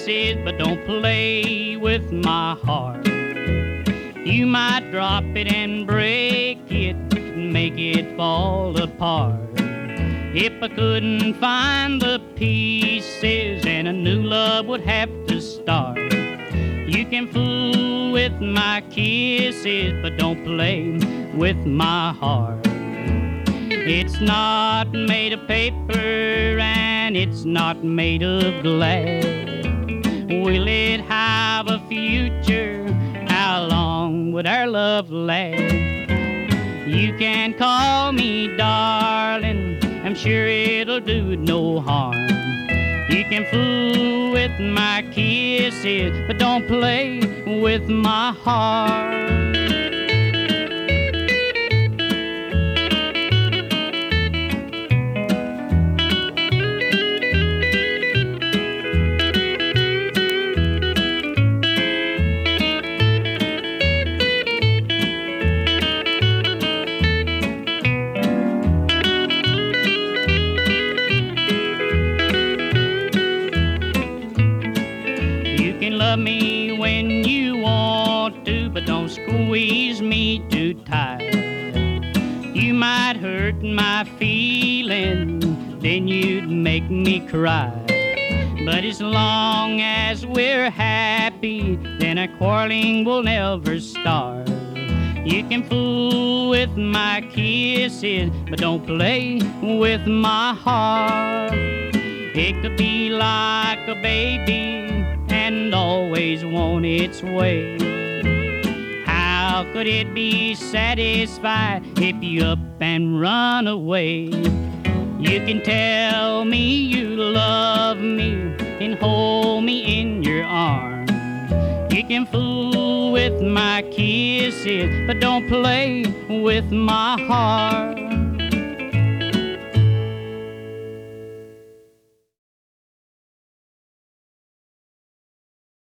kisses, but don't play with my heart. You might drop it and break it, make it fall apart. If I couldn't find the pieces, then a new love would have to start. You can fool with my kisses, but don't play with my heart. It's not made of paper and it's not made of glass. Will it have a future? How long would our love last? You can call me darling, I'm sure it'll do no harm. You can fool with my kisses, but don't play with my heart. You can love me when you want to, but don't squeeze me too tight. You might hurt my feelings, then you'd make me cry. But as long as we're happy, then our quarreling will never start. You can fool with my kisses, but don't play with my heart. It could be like a baby and always want its way. How could it be satisfied if you up and run away? You can tell me you love me and hold me in your arms. You can fool with my kisses, but don't play with my heart.